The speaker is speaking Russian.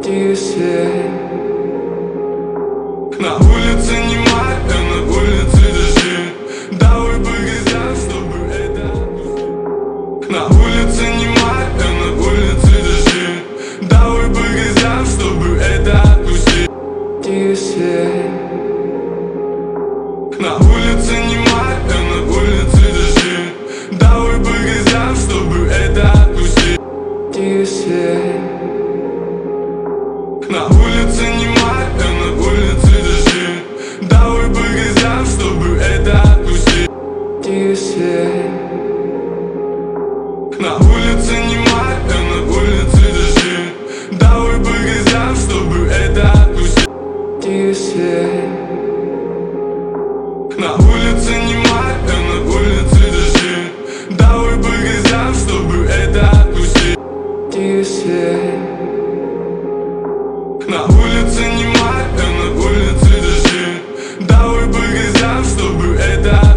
свет. На улице не май, а на улице дожди. Давай погрязем, чтобы это отпустить. На улице не май, а на улице дожди. Давай погрязем, чтобы это отпустить. Свет. На улице не май, а на улице дожди. Давай погрязем, чтобы это отпустить. Свет. На улице не май, а на улице дожди. Давай погрязем, чтобы это отпустить. Свет. На улице не май, а на улице дожди. Давай погрязем, чтобы это отпустить. Свет. На улице не май, а на улице дожди. Давай погрязем, чтобы это отпустить. Свет. На улице не май, а на улице дожди. Давай погрязем, чтобы это